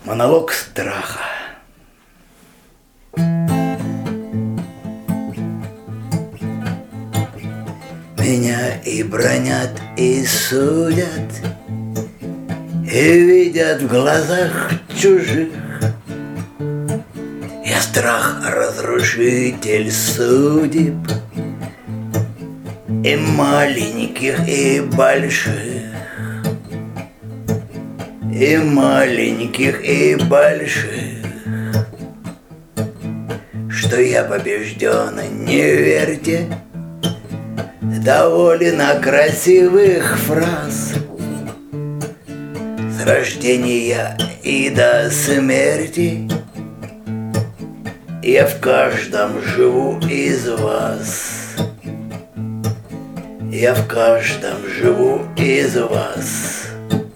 Монолог страха. Меня и бронят, и судят, и видят в глазах чужих. Я страх, разрушитель судеб, и маленьких, и больших, и маленьких, и больших. Что я побежден, не верьте, довольно красивых фраз. С рождения и до смерти я в каждом живу из вас. Я в каждом живу из вас.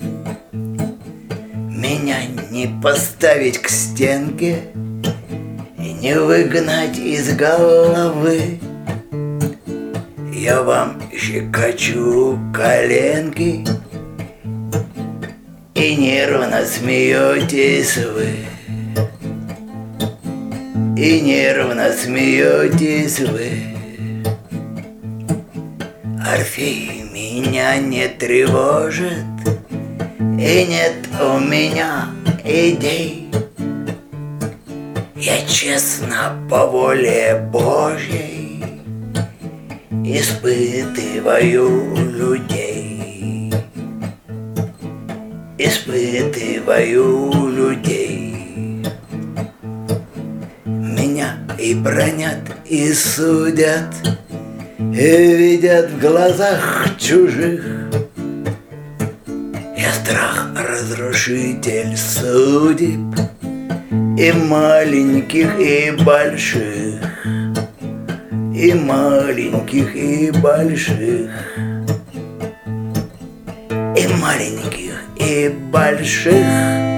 Меня не поставить к стенке и не выгнать из головы. Я вам щекочу коленки, и нервно смеетесь вы. И нервно смеетесь вы. Орфей меня не тревожит, и нет у меня идей. Я честно по воле Божьей испытываю людей. Испытываю людей. Меня и бронят, и судят, и видят в глазах чужих. Я страх, разрушитель судеб, и маленьких, и больших, и маленьких, и больших, и маленьких, и больших.